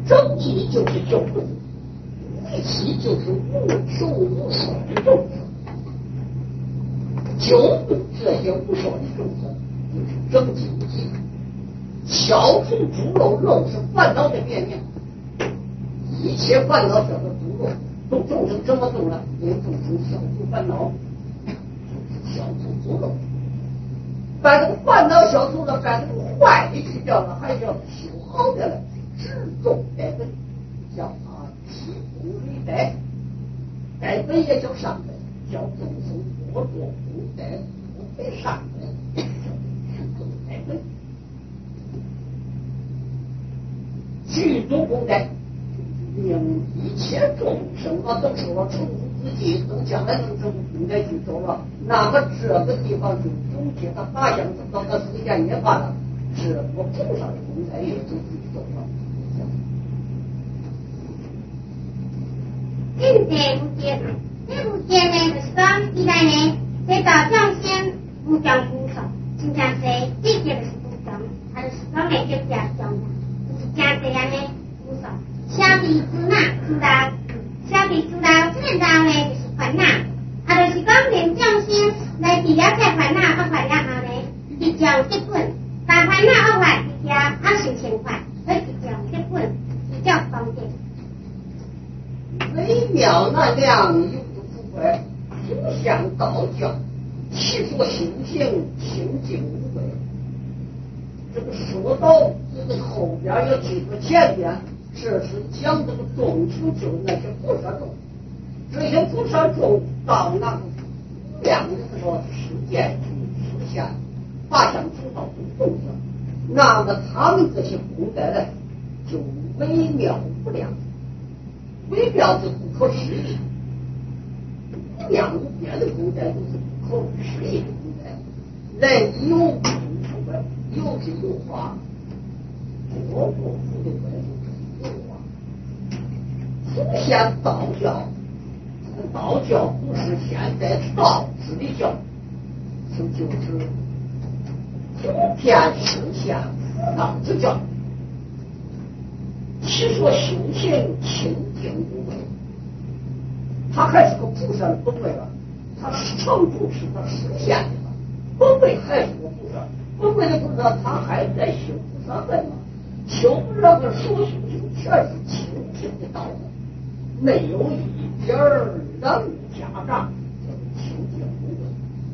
正义就是救助，义气就是无求无爽的众生，救助这些无爽的众生，就是正经济。消除诸漏，漏是烦恼的变量，一切烦恼叫做诸漏。众生怎么动了？因为众生消除烦恼，消除诸漏。把这个烦恼消除了，把这个坏的去掉了，还要修好的了，只重改本，叫他提供礼拜，改本也叫上本，叫众生多做功德，不被上本，叫提供改本。具足功德，令一切众生都受了成佛自己，都将来能成功德去走了。那么这个地方就总结他八相走到他时间也罢了，是我菩萨的功德也就去走了。 今天不见，这不见呢，就是讲现在呢，在道上先不讲菩萨，真正是这件是不讲，他就是讲来就这样讲的。像这样的无少，小弟知道，小弟知道，知道呢就是烦恼，就是讲连众生来除了这烦恼恶法了后呢，一将结本，把烦恼恶法除掉，修成法，所以一将结本，比较方便。 微妙难量，有不富贵，不像道教，其所修行清净无为。这个说到这个后边要记住前边，这是讲这个众生就那些菩萨众，这些菩萨众到那个量的时候，世界就出现八相诸道众生，那么他们这些功德呢，就微妙无量，微妙是不可思议，无量无边的功德都是不可思议的功德，人有不出来。有是有话，我不服的关系有话。出现道教，道教不是现在道士的教，这就是普遍实现佛道之教。其所修行清净无为，他还是个菩萨的本位了，他成就是他实现的了，本位还是个菩萨。本位的菩萨，他还在修菩萨本嘛？修那个所修行全是清净的道理，没有一点染污夹杂，就是清净无为。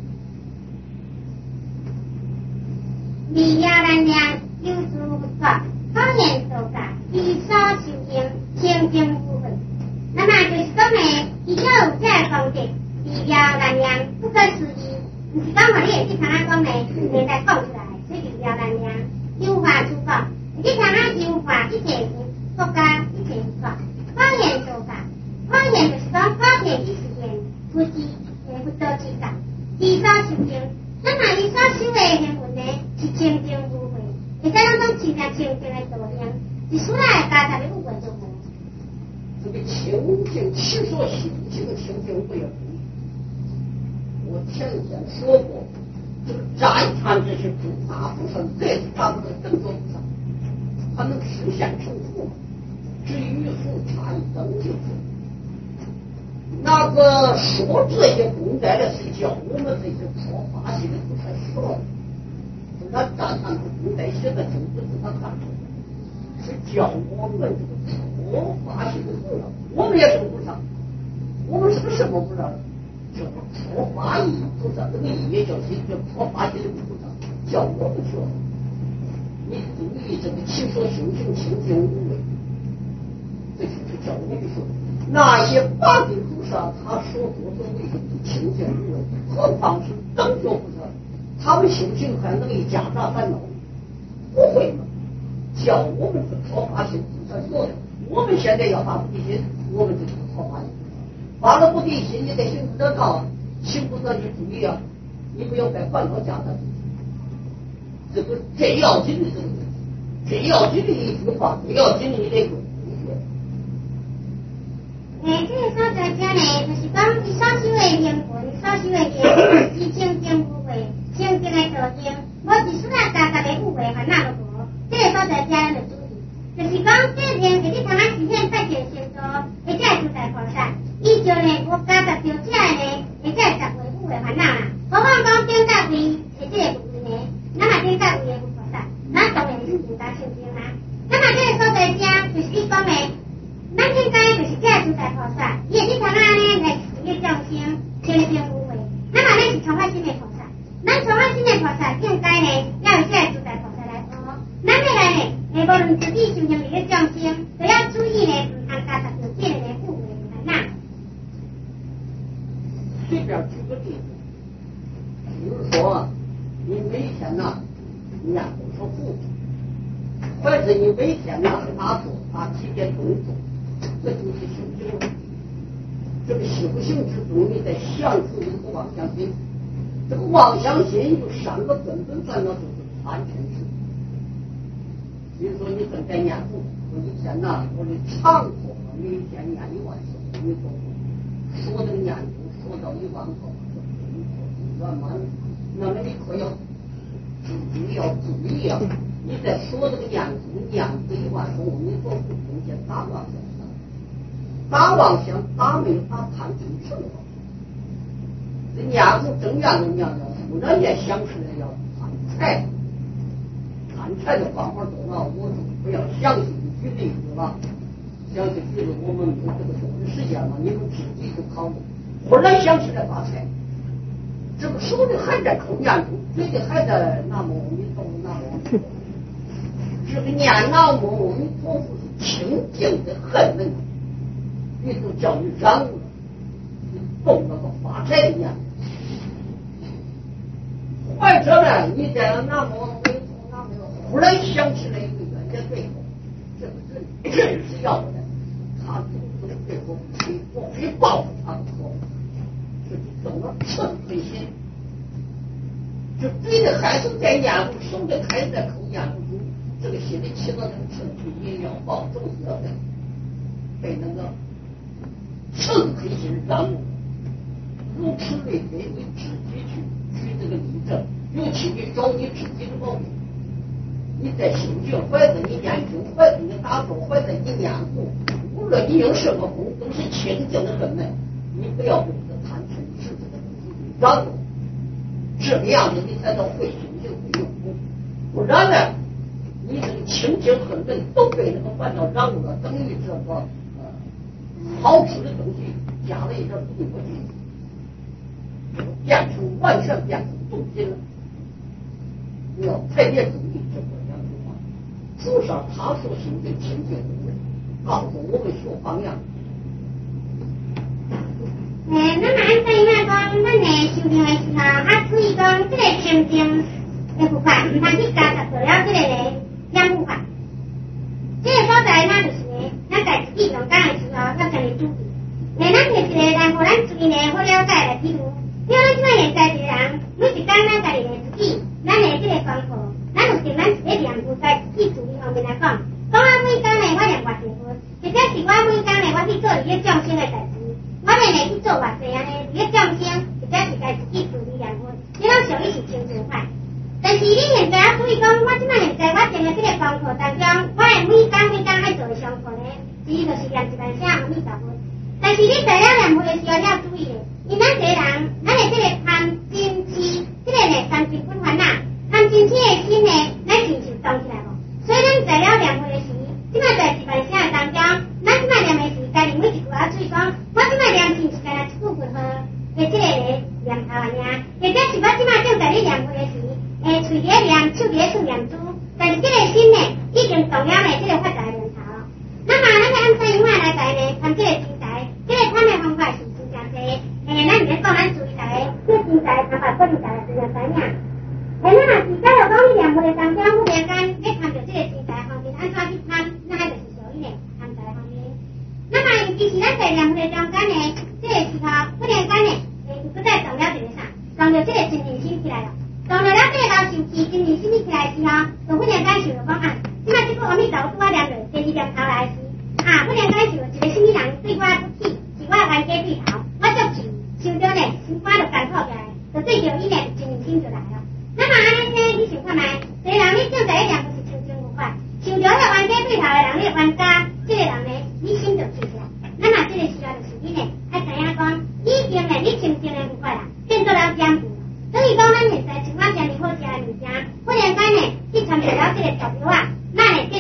利亚难量，有诸不错，方言受法，以少修行，清净无为。那么就是说呢，以后有这方面，利亚难量，不可思议。不是讲话你会去看他讲呢，现在讲出来，所以就比较难听。优化出法，你看他优化一切国家一切法，方言说法，方言就是讲方言的时间，不是不多之感，至少修行。那么你所修的行文呢，是清净无为，会使咱讲真正清净的道行，是出来加上的无为就无。 这个清净，其所修行的清净不也不一。我前天说过，这个赞叹这些诸大菩萨，这是他们的正作菩萨，他能实现成佛，至于佛差一等就是那个说这些功德的是叫我们这些说法系的菩萨说，那赞叹的功德写的就不是他赞叹，是叫我们这个说法系的菩萨，我们也是菩萨，我们是个什么菩萨？叫说法义菩萨，这个义也叫谁？叫说法义的菩萨，叫我们说，你注意这个其所修行清净无为，这就是叫我们说。那些八地菩萨，他所作所为清净无为，何况是等觉菩萨，他们修行还能以夹杂烦恼，不会吗？叫我们是说法性菩萨说的，我们现在要发菩提心，我们就是说法性。发了菩提心，你得行菩萨道，行菩萨就注意啊，你不要在烦恼夹杂。这个最要紧的这个问题，最要紧的一句话，最要紧的一个这个所在者呢，就是讲你所修的行文，所修的行是清净无为，清净的道行，无是出来夹杂的无为烦恼无。这个所在者的注意，就是讲这边给你头经啦。那么这个所在者就是你讲的，咱应该就是这个自在菩萨，伊会去通安呢来治愈众生，清净无为。那么咱是充满心的菩萨，咱充满心的菩萨应该呢要有这个自在菩萨来做。咱要来呢，无论自己修行里的众生，都要注意呢，唔通加入到这个的误会里面。 随便举个例子，比如说你每天呐念不说佛，或者你每天呐打坐打几遍动作，这就是修行了。这个修行之中，你在降服一个妄想心，这个妄想心有三个根本烦恼，就是贪嗔痴。比如说你正在念佛，我一天呐，我的长佛每天念1万次，你说这个念佛说到1万口，圆满了。那么你可要注意啊！你在说这个念佛念这1万口，你做不中间打妄想，打妄想打没有打贪嗔痴了。这念佛正念都念了，忽然间想起来要贪财。贪财的方法多了，我就不要详细的举例子了。详细举例子我们有这个多的时间了，你们自己去考虑。忽然想起来发财，这个手里还在口念珠，嘴里还在南无阿弥陀佛，南无阿弥陀佛。这个念南无阿弥陀佛是清净的恨问，你都叫你染了，你动了个发财的念。或者呢，你在南无阿弥陀佛，忽然想起来一个冤家对口，这个人是要的，他总对我不起，我非报复他不可。这就动了嗔恨心，就嘴里还是在念佛，手里还是在口念佛，这个心里起到这个嗔恨心要报仇死的，被那个嗔恨心染污，如此类推，你自己去举这个例证，尤其你找你自己的毛病。你在心境，或者你念经，或者你打坐，或者你念佛，无论你有什么功，都是清净的人们。你不要被这个贪嗔痴这个东西给染了，这个样子你才能会修行会用功。不然呢，你这个清净恨人都被那个烦恼染污了，等于这个好吃的东西加了一点毒过去，变成完全变成毒品了。你要特别注意这个两句话。至少他所行的清净无为，告诉我们学方向。 那么按照伊讲，咱的修行的时候，注意讲这个清净的佛法，唔通去加入到了这个染污法。这个所在那就是呢，咱在自己用讲的时候要跟你注意。咱就是呢，来互咱自己呢好了解来比如，因为咱即摆现在一个人，每一天咱家己呢自己，咱的这个功课，咱就定咱自己念佛，在自己注意方面来讲，我每天呢我念偌济佛，或者是我每天呢我去做伊个众生的代志。我们来去做偌济安尼，你个众生或者是该自己处理念佛，你拢属于是清净法。但是你现在注意讲，我即摆现在我定的这个功课当中，我的每天爱做的上课呢，其实就是念一万声阿弥陀佛。但是你在了念佛的时候，你要注意的，因咱这个人，咱的这个贪嗔痴，这个呢三根本烦恼，贪嗔痴的心呢，咱是不是动起来无？所以咱在了念佛的时，即摆在一万声的当中，咱即摆念的是家己每一句啊，注意讲。我即摆念是干那一句佛的这个念头啊尔，或者是我即摆正在你念佛的时，嘴咧念，手咧念珠，但是这个心呢，已经动了呢这个发财念头了。那么咱按照永远来讲呢，看这个钱财，这个赚的方法是真正多。咱唔咧讲，咱注意大家，这个钱财方法不能大家真正知影。那么是假如讲你念佛的当中，忽然间你看到这个钱财方面，按怎去贪，那还就是属于呢贪财方面。那么尤其是咱在念佛的中间呢，这个时候忽然间呢，不再动了一个啥，动了这个真灵心起来了，动了这个老受气真灵心起来的时候，就忽然间想到讲啊，即摆这个阿弥陀佛拄我念落第二念头来时，忽然间想到一个什么人对我不起，是我冤家对头，我足气，想到呢心肝就干透起来，就对着伊呢真灵心就来了。那么安尼呢，你想看卖，这个人你正在念佛是清净无法，想到了冤家对头的人，你冤家这个人呢，你心就起来。那么这个时候就是你呢，要知影讲，已经呢你清净的无法啦，变做了占卜。等于讲咱现在像我遮尔好食的物件，忽然间呢去参与了这个毒药啊，那呢这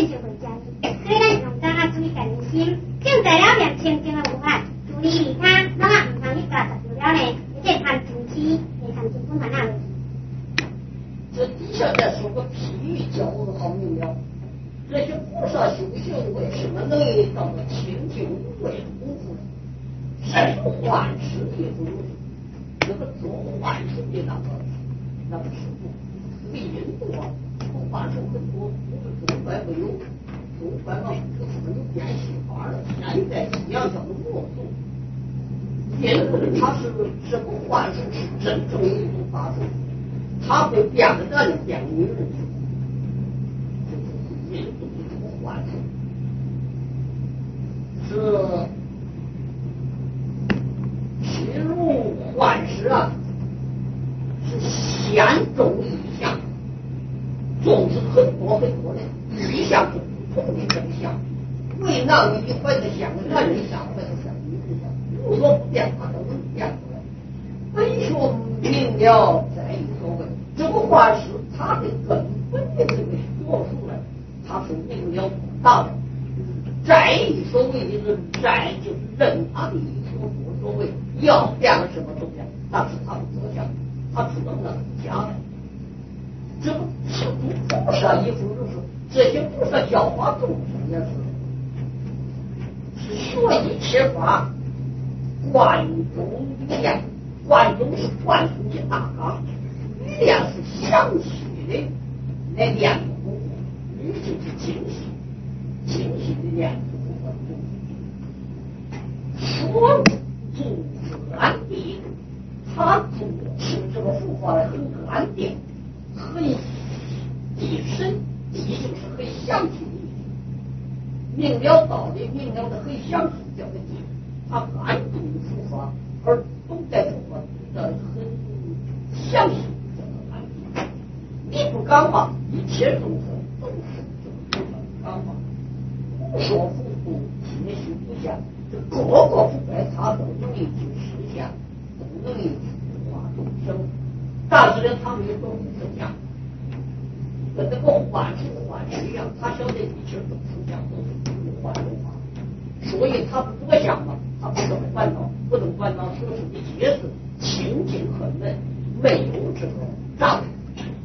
菩萨修行为什么能到了清净无为的功夫呢？才是幻师也不如那个做幻师的那个师傅，那个印度啊，幻术很多，我们中国没有，中国嘛就是没有变戏法了。现在西洋叫做魔术，印度它是这个幻术是真正的一种法术，它会变个男人变个女人去。印度的这个幻术是其中幻师啊，是先中意象，种子很多很多的意象是不同的真相，为男女一怀的像个男人像，怀的像女人像，无所不变，它都能变出来。为说明了在于所谓这个幻师，他的根本的这个学术呢，他是明了不大的。在于所谓的人在就是任他的无所谓要变个什么东西，但是他不着相，他知道那是假的。这个是菩萨一副就是这些菩萨教化众生也是学一切法，贯中语言，贯中是贯通的大纲，语言是详细的来练功夫，语就是精细的练功夫，说住是安定，他主持这个佛法很安定，很地深，地就是很详细的意思，明了道理，明了的很详细叫做地，他安住佛法，而懂得佛法的很详细叫做安定。你不讲话，一切众生都是这个不讲话。不说佛度，皆须不下。这各个不该他都能力去实现，都能力去化众生。但是呢，他们有个思想，跟那个幻术一样，他晓得一切众生相都是不幻术法，所以他不着相嘛，他不能烦恼，不能烦恼所说的皆是清净很闷，没有这个障碍。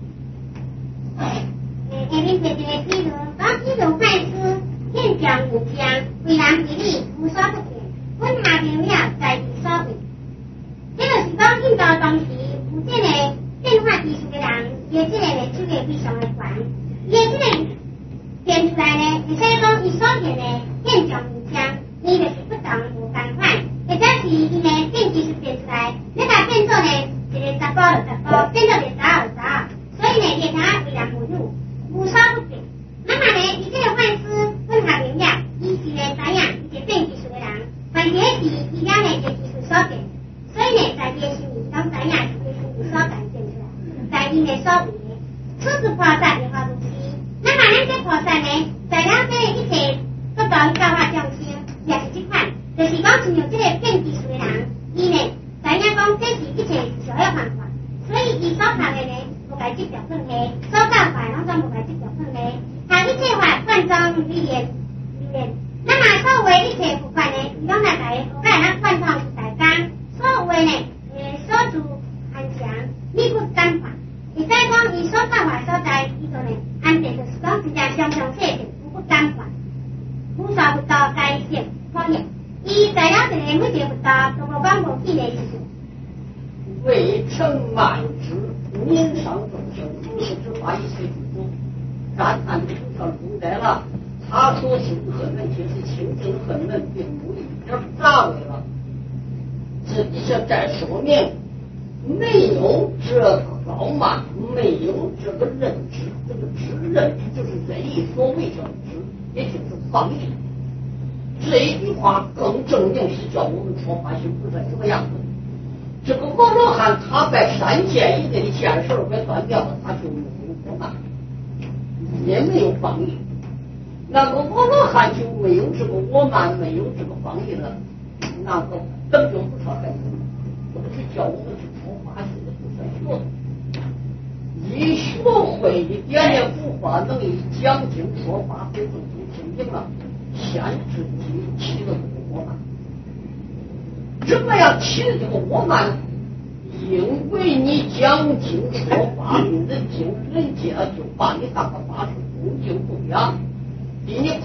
你姐姐记住，当这种坏事。天将无疆，为人比例无所不见，本下明了在其所为。这就是讲印度当时有这个变化技术的人，伊这个手艺非常的悬，伊这个变出来呢，会使讲伊所见的天将无疆，伊就是不同无同款，或者是伊呢变技术变出来，你把变做呢一个10个20个，变做12个12，所以呢，伊他为人无有，无所不变。那么呢，伊这个幻师本下明了，伊是呢知影伊是变技术的人，但是是伊了呢个技术所变，所以呢在伊的心里当知影是伊心里所展现出来，在伊的所为的，出自菩萨的法如是。那么咱这菩萨呢，在了这一切各道教化众生，也是这款，就是讲像这个变技术的人，伊呢知影讲这是一切是小的方法，所以伊所学的呢，无该执着放下，所教法拢总无该执着放下。他一切法贯通语言，那么所谓一切佛法呢，伊拢来在佛法咱贯通是大纲，所谓呢，所住安详，你不干法。会使讲伊所教法所在，伊就呢安定，就是讲真正常常细定，不干法。无所不道该性方言，伊在了一个每一个佛道都无讲无记的意思。 未成满之，民上众生，如是之法一切具足。感叹菩萨如来了，他所行很闷，其实清净很闷，并无一点杂味了。这底下在说明，没有这个傲慢，没有这个认知，这个认知就是人以所谓叫知，也就是方义。这一句话更证明是叫我们说法行菩萨什么样子。这个阿罗汉他在3件以内的件事给断掉了，他就没有过慢。也没有防御，那个阿罗汉就没有这个我慢，没有这个防御了，那个等就不超干什么？这不是教我们去说法学的，不算学的。一学会一点点佛法，能以讲经说法给众生听经了，先自己起了这个我慢。怎么样起的这个我慢？因为你讲经说法，人家就把你当个法师恭敬供养，第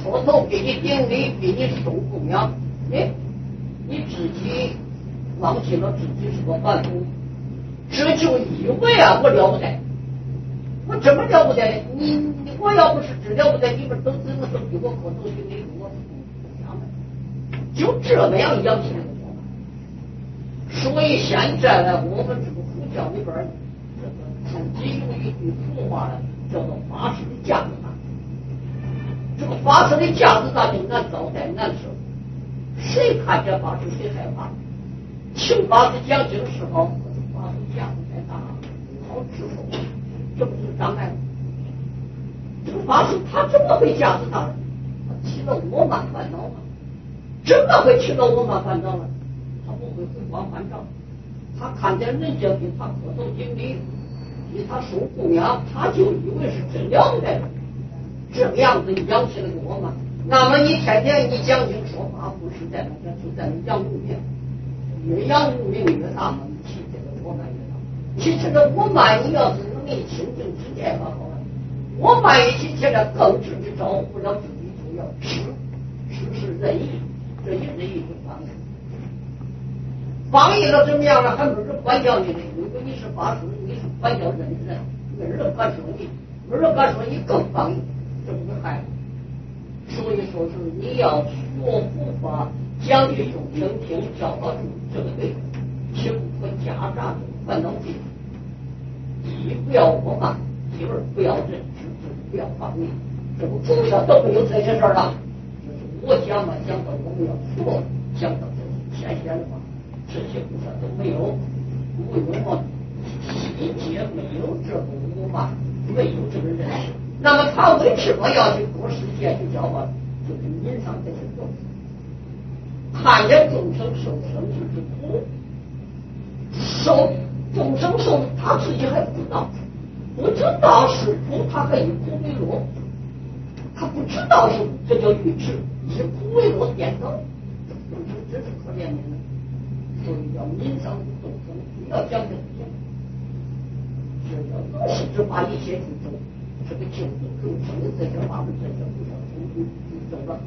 磕头给你顶礼，给你送供养，哎，你自己忘记了自己是个凡夫，这就以为啊我了不得，我怎么了不得？我要不是只了不得，你们都怎么都给我磕头顶礼，我不想的，就这么样养起来的我们。所以现在呢，我们这个佛教里边，这个自己有一句俗话呢，叫做法师的架子大。这个法师的架子大就难招待难受，谁看见法师谁害怕。请法师讲经时候，法师架子太大，好支付，这不是障碍吗？这个法师他怎么会架子大呢？他起了我慢烦恼吗？怎么会起了我慢烦恼呢？他不会回光返照，他看见人家给他磕头顶礼，给他送供养，他就以为是真了不得。这个样子养起了个我嘛，那么你天天你讲经说法，不是在那个就在那养无名，越养无名越大嘛，你其实这个我慢越大。其实这我慢，你要是能力清净之见吧，好了，我慢一起起来更直之招呼了自己就要吃是仁义，这一仁义就放逸，放逸了怎么样了？还没人管教你呢。如果你是法师，你是管教人，没人敢说你，没人敢说你更放逸。这不是害，所以说是你要学佛法，讲给众生听，教导这个对，请不夹杂着烦恼心，一不要我慢，第二不要忍，不要放逸，这不祖上都没有这些事儿了。就是我讲嘛，讲到我们要说，讲到这些天仙的话，这些菩萨都没有，无有嘛，一节没有这个无嘛，没有这个认识。那么他为什么要去过世界去教化？就是欣赏这些众生，看见众生受生死之苦，受众生受，他自己还不知道，不知道是苦，他还以苦为乐，他不知道是这叫愚痴，以苦为乐颠倒，众生真是可怜的人，所以要欣赏众生，不要讲这些，只要是只把一些诸众。这个救度众生的这些话们，这些不想从走了。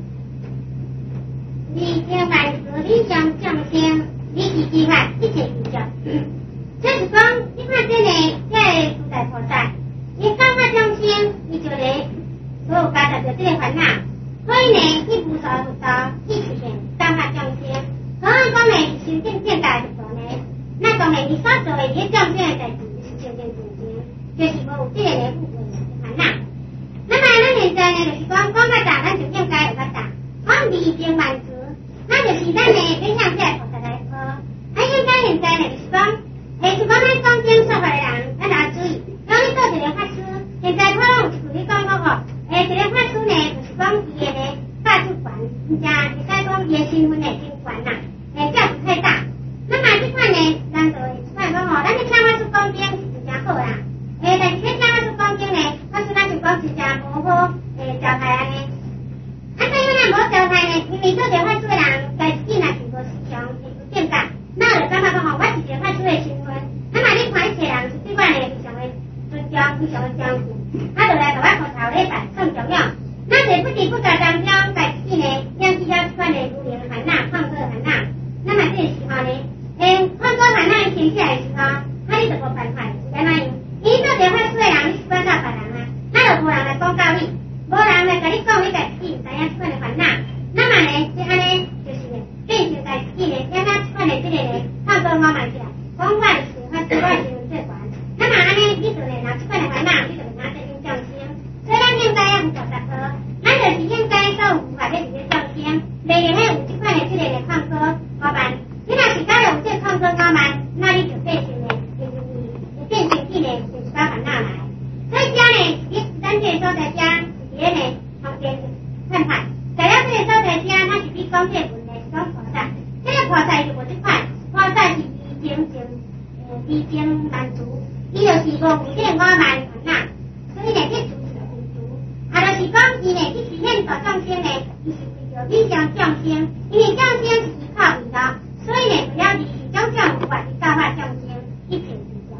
你听万事理想降先，你是计划一切比较。这是讲，你看这里在古代菩萨，你刚发降先，你就来所有发展的这个烦恼。所以呢，你不少到一起性刚发降先，可能讲呢是修正见大的时候呢，那当然你所做的也降先的代志是修正正经，就是无这个人不。那么咱现在呢，就是讲较大，咱就应该有较大。讲礼敬万事，那就是咱呢要向这菩萨来说。应该现在呢，就是讲，是讲咱讲经说法的人，咱要注意。讲你做一个法师，现在他拢有你讲个一个法师呢，就是讲伊的呢大主管，人家会使讲伊的身份呢真悬啦，价值太大。那么这款呢，咱就看讲咱去请法师讲经是真正好啦。但是你请法师讲经呢，法师咱就讲真正无好，招牌安尼。怎样咱无招牌呢？因为做着法师的人，家己若是无思想，是不正确，那就感觉讲我是一个法师的身份。那么你看一些人是对我呢非常的尊重，非常的相信，他就来甲我磕头礼拜，更重要。那就不得不加当中，家己呢养起了这款的如灵烦恼、创作烦恼。那么这个时候呢，创作烦恼兴起来的时候，那你就无办法，是安怎样？你做着法师的人，你是管到别人啊，那就无人来讲教你，无人来甲你讲，你家己唔知影这款的烦恼。那么呢，就安尼就是呢，变成家己呢，养到这款的这个呢，创作我慢起来，讲我是法师，我是最悬。那么安尼，你就呢，拿这款的烦恼，你就拿这种降心。所以咱应该要有教达课，咱就是应该做有法的这个降心，例如迄有这款的这个创作我慢，你若是假有这创作我慢，那你就变成呢，变成这个就是把烦恼来。所以讲呢，咱这个所在家是伫呢旁边看看，在了这个所在家，它是比讲这文呢是讲菩萨，这个菩萨就无这款，菩萨是离经满足，伊就是无有这个我慢烦恼，所以呢这主是无足，就是讲伊呢这是现大众生呢，伊是为着理想众生，因为众生是依靠伊的，所以呢不要离是种种无法去教化众生，一切比较。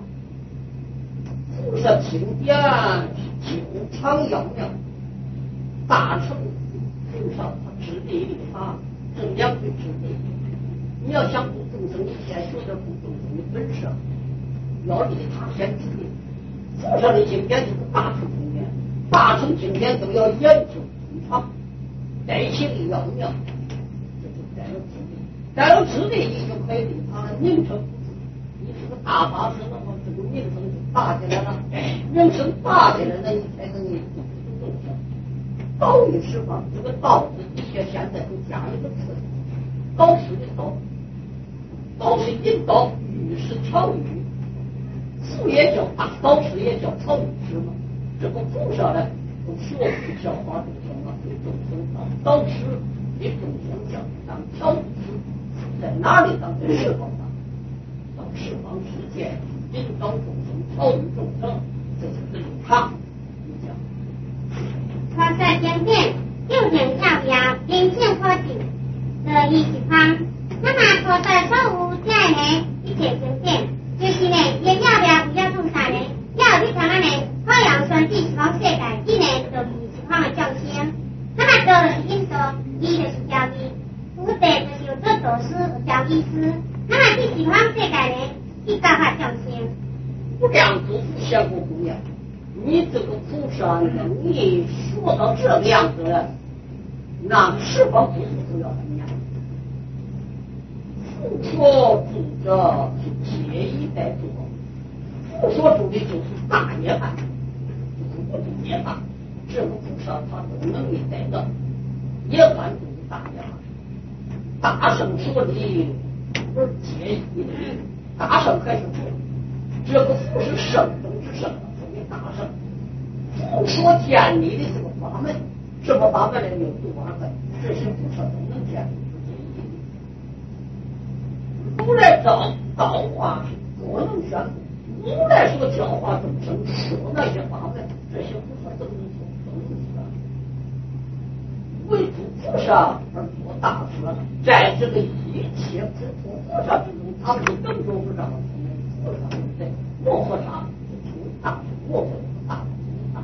菩萨评点久长遥远，大乘至少他治理立法，怎样去治理？你要想顾众生，你先学点顾众生的本事，要立他先治理。祖上的经典就是8成经典，8成经典都要研究通畅，在一起的要妙，这就带有智力，带有智力你就可以立他名声。你是个大法师，那么这个名声就大起来了，名声大起来了，你才能你度众生。道义释放，这个道字的确现在就加一个字，道是的道，道是引导，语是调语，父也叫大道士，也叫调语师嘛。这个菩萨呢，都学会教化众生了，对众生当导师，给众生教当调语师，在哪里当在释放上？当释放世界，引导众生，调语众生，这就是立场。 菩萨经典究竟要要明显可见的意思方，那么菩萨所有这呢一切经典，就是呢也要不要为了众生呢，要你看呢好阳宣知十方世界，伊呢就是十方的众生，那么道就是引导，伊就是教义，福德就是有做导师、教义师，那么这十方世界呢，伊教化众生。 无量祖父相互供养。你这个菩萨呢，你说到这个样子了，那释放祖父就要怎么样？父说主者是结一代主，父说主的就是大涅槃，就是不住涅槃。这个菩萨他有能力在的，涅槃就是大涅槃。大圣说的不是结一的，大圣还是主，这个父是圣中之圣。大圣，父说建立的这个法门，什么法门呢？有多少个？这些菩萨都能建立出这一点。如来造化是不能宣布，如来说教化众生，说那些法门，这些菩萨都能做，都能做。为诸菩萨而做大事，在这个一切普陀菩萨之中，他们更多不着菩萨对不对？摩诃萨就出大事。我会大大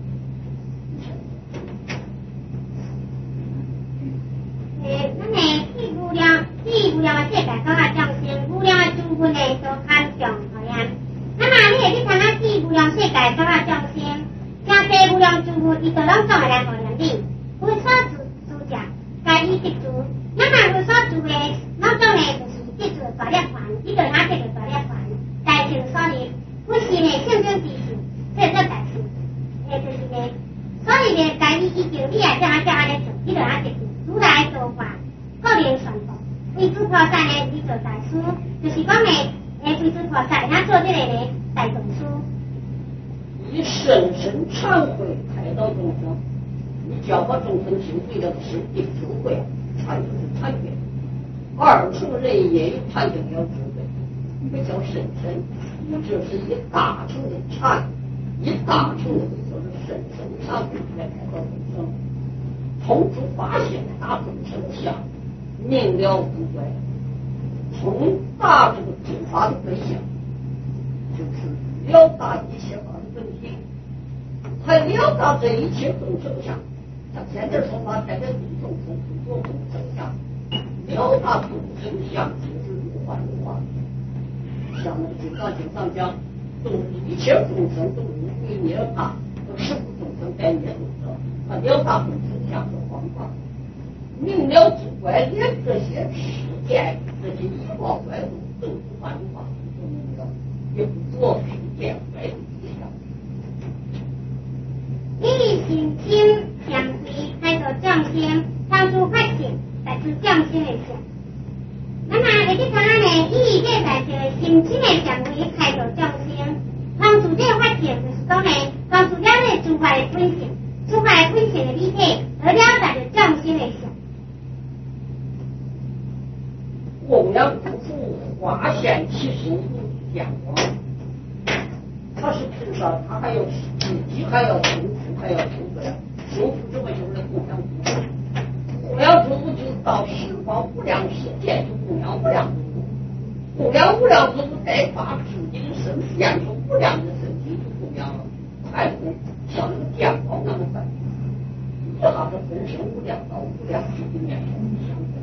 那么无量的世界都要降生，无量的诸佛呢都看重好样。那么你会去看啊，无量世界都要降生，像这无量诸佛，伊都拢总会来好样你。有所主者，该依得主。那么有所主的，拢总呢就是得主大力环，伊就拿这个大力环，大成所立，不是呢象征之事。这个代志，就是呢，所以呢，该你依照你啊，叫安尼做，你就安尼做。如来道法，个人传播。为诸菩萨呢，你做大师，就是讲呢，为诸菩萨，他做这个呢，大众师。 以深深忏悔开导众生，你教化众生行对的是第智慧，禅就是禅定。二乘人也有禅定了智慧，这叫深深，这是一大乘的禅。一大乘的就是深深忏悔来开导众生，从诸法现大众生相，明了不怪，从大这个诸法的本相，就是了达一切法的本体，还了达这一切众生相。他天天说法，天天度众生，不做众生相，了达众生相就是如幻如化。像那个《金刚经》上讲，一切众生都无归涅槃，都是无众生在涅槃者，他了达众生相是幻化，明了之怪，连这些世界这些以貌怪物都是幻化，都明了，也不做世界怪物一样。 你心心相随，开导众生，当初发现，但是众生的相。那么这个看呢，伊这在这个心心的相为开导众生，当初这个发现就是讲呢，当初了解诸法的本性，诸法的本性的理体，而了解着众生的相。 供养诸佛，化现其身阳光。他是菩萨，他还要自己还要修复，还要修复呀。修复什么就是来供养诸佛。供养诸佛就到十方无量世界就供养无量诸佛。供养无量诸佛，再把自己的身体变成无量的身体就供养了，还不像那个电光那么快，一下子分身无量到无量寿的念头相对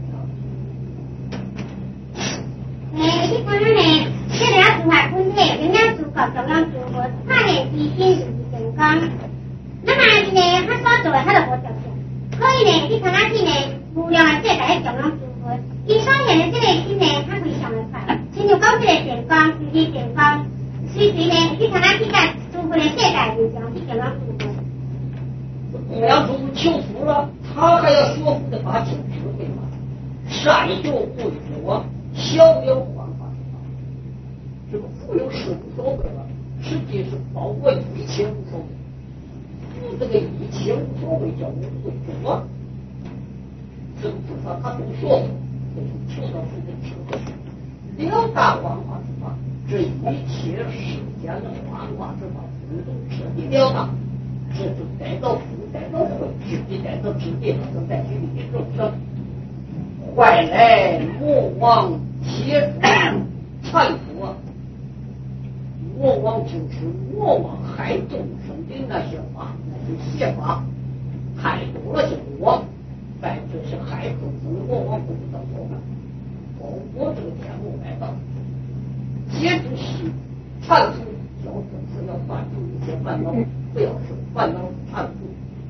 你看呢？这个要做法本体，人家主角中央诸佛，他的自心是成功。那么呢，他所做的他就无着相。所以呢，你看那天呢，无量的世界中央诸佛，伊所现的这个心呢，它非常的快。亲像讲这个电光，就是电光，随时呢，你看那天个诸佛的世界面上是中央诸佛。 供养诸佛求福了，他还要说服的把酒智慧嘛，善有不有，小有幻化之法。这个富有是无所谓了，实际是包括一切无所谓。这个一切无所谓叫无为者，这个菩萨他都说过，就是求到佛的智慧，了达幻化之法，这一切世间的幻化之法，都彻底了达。这就带到福，带到慧，直接带到直接好像带去你的众生，坏来魔王皆忏悔，魔王就是魔王害众生的那些法，那些邪法，太多了，就我在这些害众生，魔王不知道做法，我这个天目来到，接住是忏悔，叫众生要断除一切烦恼。不要受烦恼缠住，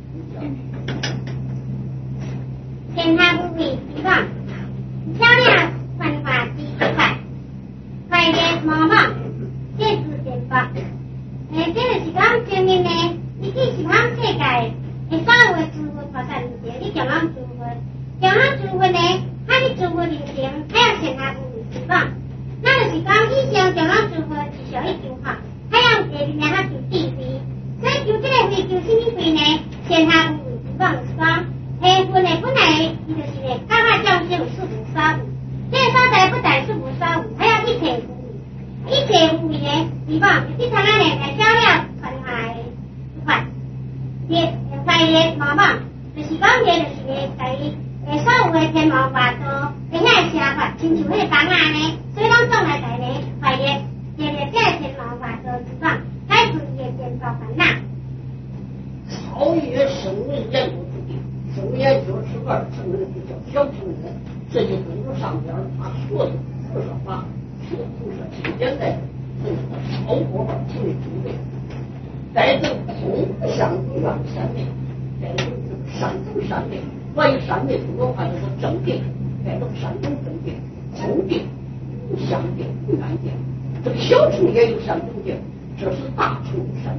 天下不为希望，漂亮繁华第一块，快乐茫茫，这是真法。这就是讲前面呢，你去十方世界，所有的诸佛菩萨面前，你中央诸佛，中央诸佛呢，他的诸佛面前，他要天下不为希望。那就是讲以上中央诸佛是上一句话，他要这里面他就地位。所以求这个会求什么会呢？天下无为希望是讲，分呢本来伊就是呢，教化众生是无所有，这个所在不但是无所有，还要一切无为，一切无为呢，希望就是他那呢来照料繁华的法，也快乐茫茫，就是讲也就是呢，在所有的天王法道，那遐邪法，亲像迄个房啊呢，所以讲总来在呢快乐，这个天王法道之上。开始也见到烦恼， 超越圣人研究之地，圣研就是二圣人，就叫小圣人。这就跟着上边他说的菩萨法，说菩萨挺简单的，这是他超过了成为主位，在这空相不远山内，在这山中山内，关于山内中国话叫做正定，在这山中正定，空定、无相定、无缘定，这个小乘也有山中定。这是大乘山。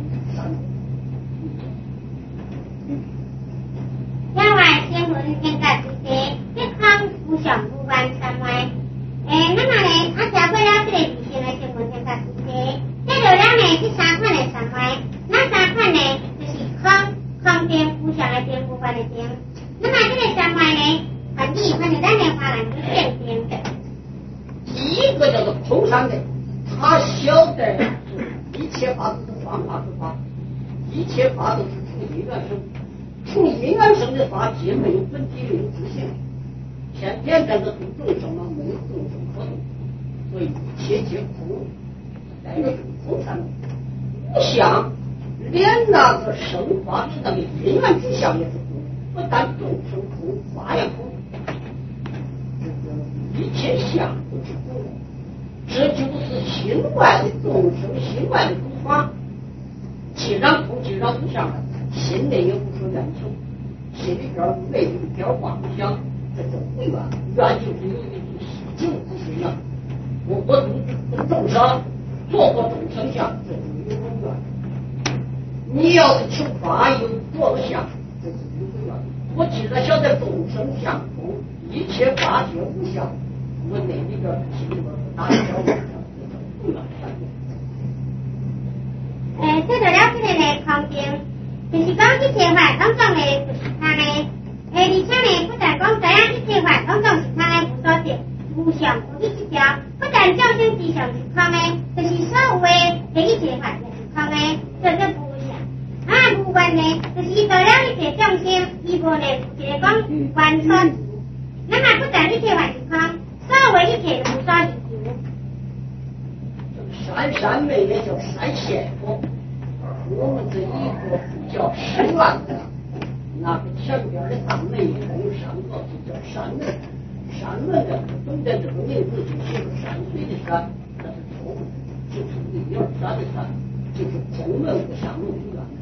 另外，先论现在之些，一康无想不完三歪。那么呢，他教过了这个理性来先论现在之些，这流量呢是三款的三歪，那三款呢就是空定无想的定无关的定。那么这个三歪呢，反正咱的话呢是变定。 第一个叫做空山的，他晓得。一切法都是幻化之法，一切法都是从因缘生，从因缘生的法既没有本体，没有自性，天天在这度众生嘛，没有众生可度，所以一切皆空，带着空山无相，连那个生法的那个因缘之相也是空，不但众生空，法也空，这个一切相都是空。这就是心外的众生，心外的诸法。既然空，既然无相了，心内也不说愿求，心里边没有一点妄想，这就不愿。愿就是有一种喜静之心啊。我度众生，做过众生相，这就是有愿。你要是求法有做了相，这是有愿。我既然晓得众生相空，一切法皆无相，我内里边心里边。 这个了这个呢，空定，就是讲一切法当中呢，就是他呢，而且呢，不但讲这样一切法当中是他呢无所得、无相、无一条，不但众生之相是空的，就是所有的一切法也是空的，这个无相。无关呢，就是到了一切众生，伊无呢，就是讲观所知。那么不但一切法是空，所有的一切无所知。 山妹也叫山仙佛，我们这一个叫10万的， 那个前边的大门也还有3个，就叫山门。山门呢，本来这个名字就写着山水的山，那是头，就是1、2、3的山，就是中门的上门的院。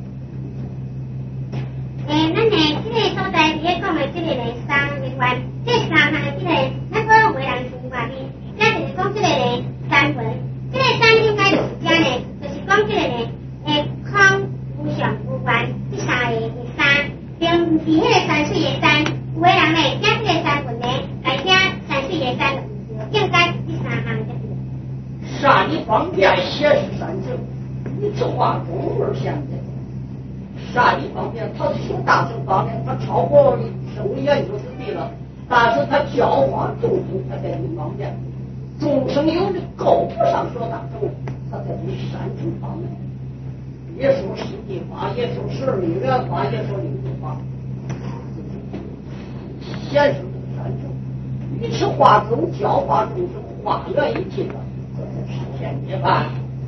咱呢，这个所在你讲的这个呢3的关，这3项的这个，咱个为人生活呢，咱就是讲这个呢3文，这个3应该是啥呢？就是讲这个呢，空无常无关，这3个是3，并不是迄个山水的山，有的人呢，写这个3文呢，来写山水的山就不对，应该是这3项才对。 啥地方便写是山城，你这话中文现的。啥地方便，他是修大乘方面，他超过生物研究之地了，但是他教化众生，他在这方面，众生有的够不上说大乘，他在这山城方面，也说实际法，也说12因缘法，也说灵度法，显示这个山城，与其化众教化众生，化缘一体了，这才实现涅槃。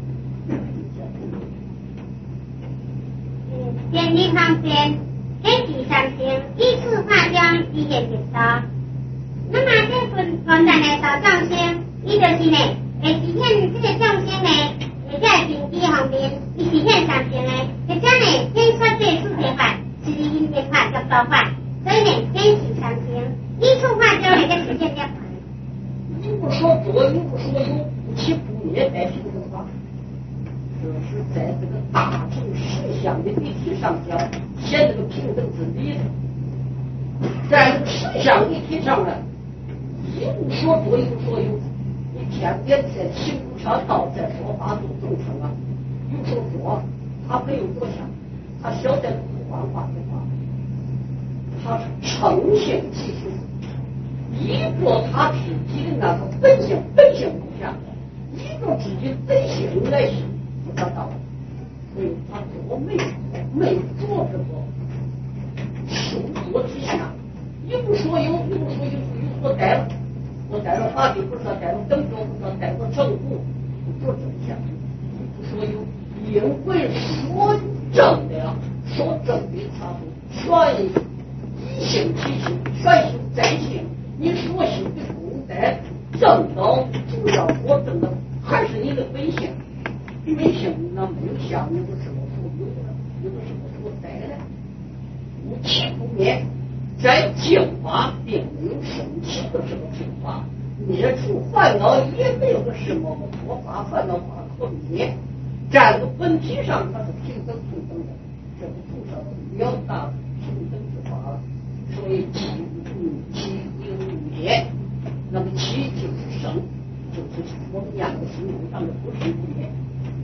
建立方便，天地三性，依次化中，一言结束。那么这份完全的受众生，伊就是呢，会实现这个众生呢，或者平地方面，伊实现三性呢，或者呢，先说这四结法，是因缘法、角度法，所以呢，天地三性，依次化中呢，就实现涅槃。 你不说多，你不说有，不起不灭，在平等法。这是在这个大乘实相的立体上讲，显这个平等之理的。在这个实相立体上呢，一无所多，一无所有。你天天在行不上道，在说法度众生啊，有所多，他没有多想，他晓得不幻化的话，他是诚信其心，依着他自己的那个本性不下，依着自己本性来行。不知道，所以他多没做这个受作之下，一无所有，一无所有，有所带了。我带了法体，不是说带了等觉，不是说带了正悟，不做真相，一无所有，因为所证的，所证的他说全一性其性，全性在性，你所行的功德证到，主要所证的还是你的本性。没性那没有相，有的什么所有的，有的什么所带的，无起不灭，在净化并没有升起的这个净化，灭除烦恼也没有个什么佛法烦恼法可灭，在这个本体上它是平等平等的，这个菩萨表达平等之法，所以起有灭，那么起就是生，就是我们讲的心灵上的不生不灭。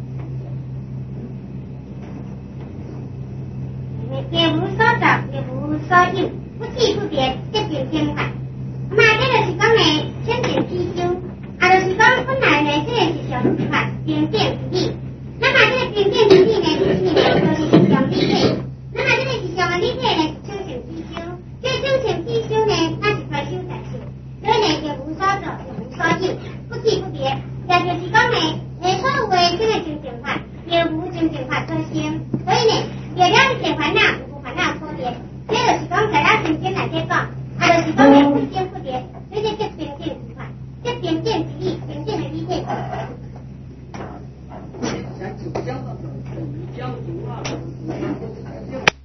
也无所着，也无所有，不起不别，这就平凡。那么这个是讲呢，清净必修，就是讲本来呢，这个是上司法平等之理。那么这个平等之理呢，就是实相理体。那么这个实相的理体呢，是清净必修。这个清净必修呢，它是快修在修，所以呢，也无所着，也无所有，不起不别。也就是讲呢，所有的这个清净法，也无清净法可行，所以呢。也了解烦恼，无烦恼脱离，这就是讲在咱身边来讲，就是讲呢不增不减。